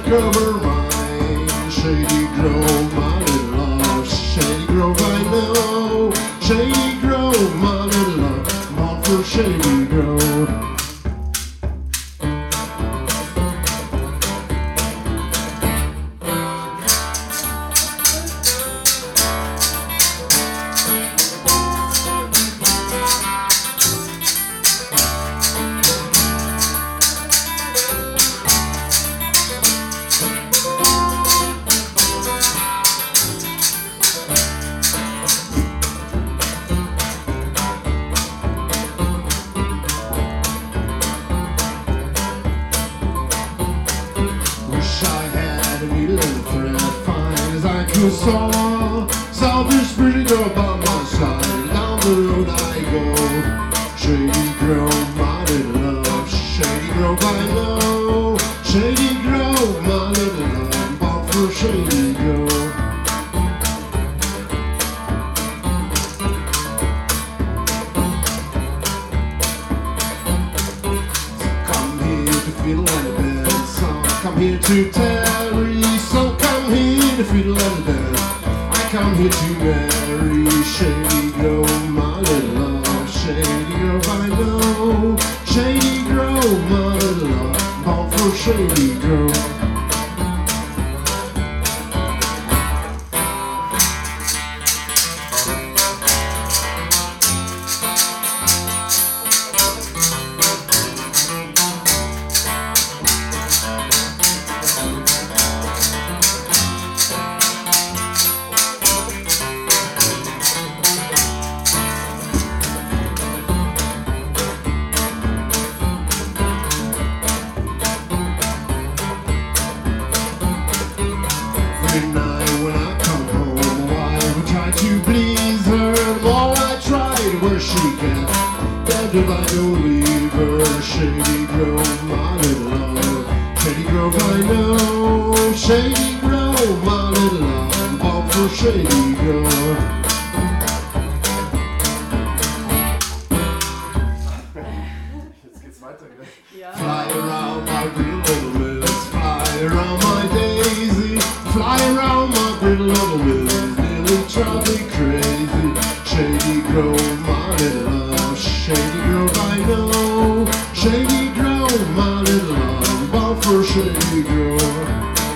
of her mind. Shady Grove, my little love. Shady Grove, I know. Shady Grove, my little love. I'm on for Shady Grove. Wish I had a wee little friend, fine as I could saw this pretty girl by my side. Down the road I go. Shady Grove, my little love. Shady Grove, I know. Shady Grove, my little love. I'm bound for Shady Grove. Come here to feel like a bed. Come here to tarry, so come here to fiddle and dance. I come here to marry. Shady Grove, my little love. Shady Grove, I know. Shady Grove, my little love. Bound for Shady Grove. Night when I come home, I will try to please her. The more I tried, where she can, damned if I don't leave her. Shady Grove, my little love. Shady Grove, I know. Shady Grove, my little love. I'm bound for Shady Grove. Jetzt geht's weiter, gell? Ja. Fly around my pretty little Willis, fly around my daisy, fly around my pretty little Willis, nearly drive me crazy. Shady Grove, my little love. Shady Grove, I know. Shady Grove, my little love. I'm bound for Shady Grove.